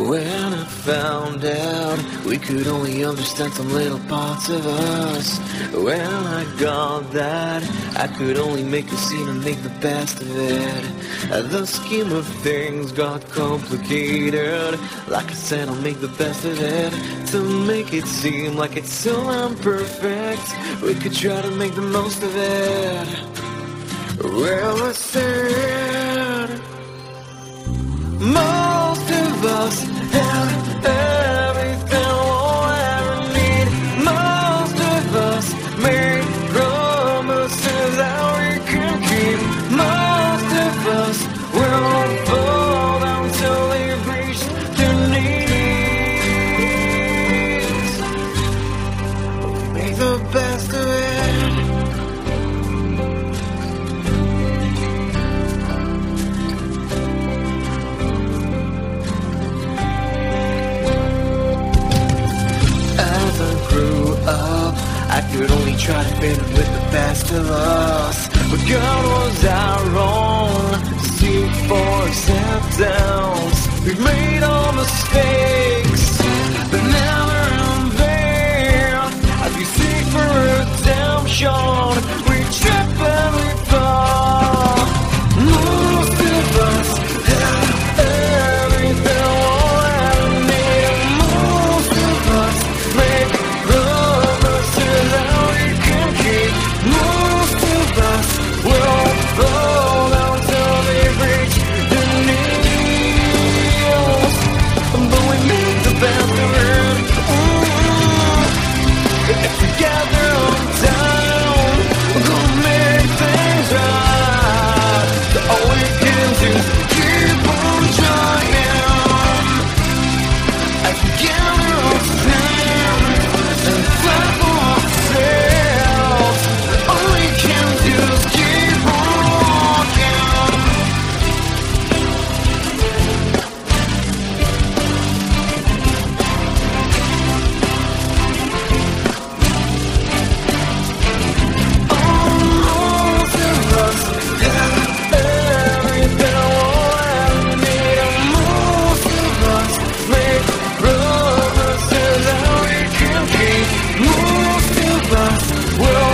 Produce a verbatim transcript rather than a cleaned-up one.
When I found out we could only understand some little parts of us, when I got that I could only make a scene and make the best of it. The scheme of things got complicated. Like I said, I'll make the best of it. To make it seem like it's so imperfect, we could try to make the most of it. Well, I said most of us have everything we'll ever need. Most of us make promises that we can keep. Most of us will fall down till they've reached their knees. We make the best of it. I could only try to fit in with the best of us. But God, was I wrong to seek for acceptance? We've made all mistakes, but never in vain. As we seek for redemption, we trip and we fall. Most of us have everything we'll ever need. Most of us make most of us will fall down till they reach their knees. But we make the best of it. If we gather on time, we're gonna make things right. So all we can do is keep on trying. If we gather on time and fight for ourselves, all we can do is keep walking. Most of us have everything we'll ever need. Most of us make promises that we can keep. Most of us will